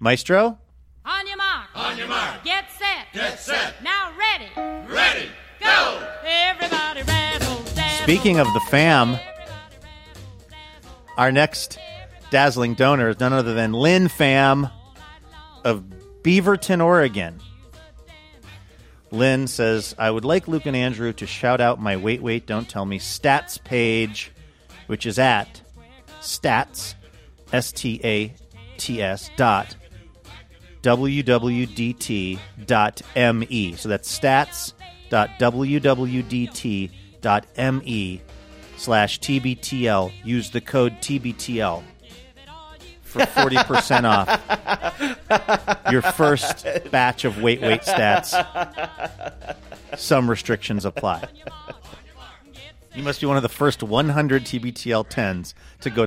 Maestro? On your mark. On your mark. Get set. Get set. Now ready. Ready. Go. Everybody rattle, dazzle. Speaking of the fam, our next dazzling donor is none other than Lynn Pham of Beaverton, Oregon. Lynn says, I would like Luke and Andrew to shout out my Wait, Don't Tell Me stats page, which is at stats, S-T-A-T-S, wwdt.me. So that's stats.wwdt.me/TBTL. Use the code TBTL for 40% off your first batch of Wait stats. Some restrictions apply. You must be one of the first 100 TBTL 10s to go to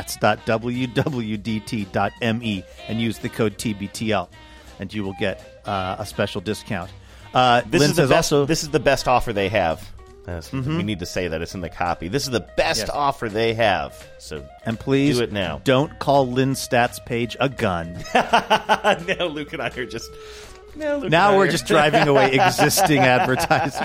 stats.wwdt.me and use the code TBTL, and you will get a special discount. This is the best offer they have. We need to say that. It's in the copy. This is the best offer they have. So and please do it now. Don't call Lynn's stats page a gun. No, Luke and I are just... Now we're just driving away existing advertisers.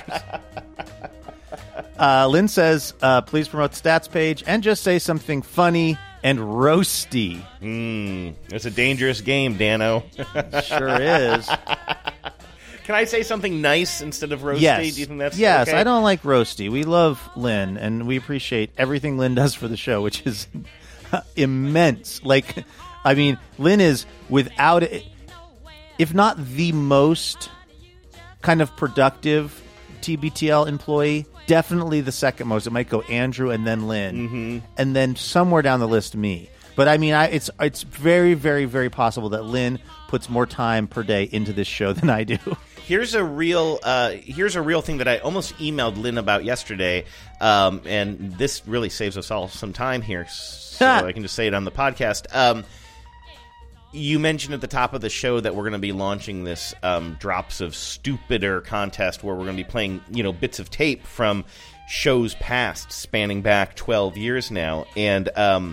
Lynn says, please promote the stats page and just say something funny and roasty. It's a dangerous game, Dano. Sure is. Can I say something nice instead of roasty? Yes. Do you think that's yes, okay? I don't like roasty. We love Lynn, and we appreciate everything Lynn does for the show, which is immense. Like, I mean, Lynn is, without it, if not the most kind of productive TBTL employee, definitely the second most. It might go Andrew and then Lynn, and then somewhere down the list me. But I mean, it's very, very, very possible that Lynn puts more time per day into this show than I do. Here's a real thing that I almost emailed Lynn about yesterday, and this really saves us all some time here, so I can just say it on the podcast. You mentioned at the top of the show that we're going to be launching this Drops of Stupider contest where we're going to be playing, bits of tape from shows past, spanning back 12 years now. And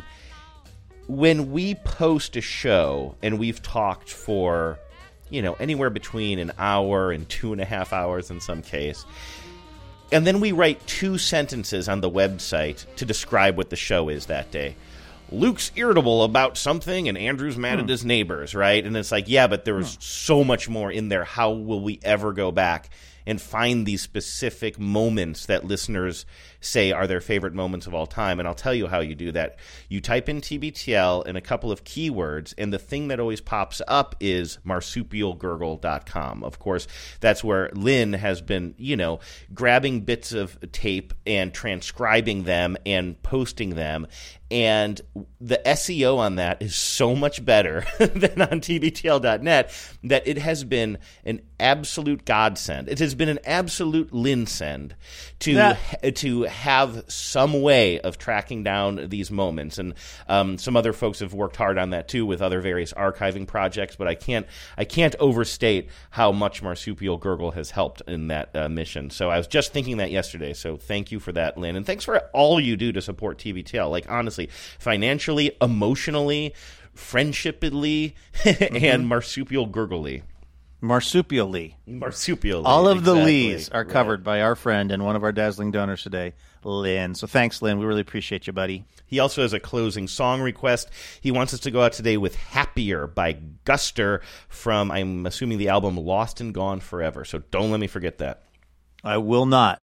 when we post a show, and we've talked for, anywhere between an hour and 2.5 hours in some case, and then we write 2 sentences on the website to describe what the show is that day. Luke's irritable about something and Andrew's mad at his neighbors, right? And it's like, yeah, but there was so much more in there. How will we ever go back and find these specific moments that listeners say are their favorite moments of all time? And I'll tell you how you do that. You type in TBTL and a couple of keywords, and the thing that always pops up is marsupialgurgle.com. Of course, that's where Lynn has been, grabbing bits of tape and transcribing them and posting them. And the SEO on that is so much better than on TBTL.net that it has been an absolute godsend. It has been an absolute Lynn-send to have some way of tracking down these moments. And some other folks have worked hard on that too with other various archiving projects. But I can't overstate how much Marsupial Gurgle has helped in that mission. So I was just thinking that yesterday. So thank you for that, Lynn, and thanks for all you do to support TBTL. Like honestly. Financially, emotionally, friendshipedly, and marsupial gurgly. Marsupially. All of the Lees are covered by our friend and one of our dazzling donors today, Lynn. So thanks, Lynn. We really appreciate you, buddy. He also has a closing song request. He wants us to go out today with Happier by Guster from, I'm assuming, the album Lost and Gone Forever. So don't let me forget that. I will not.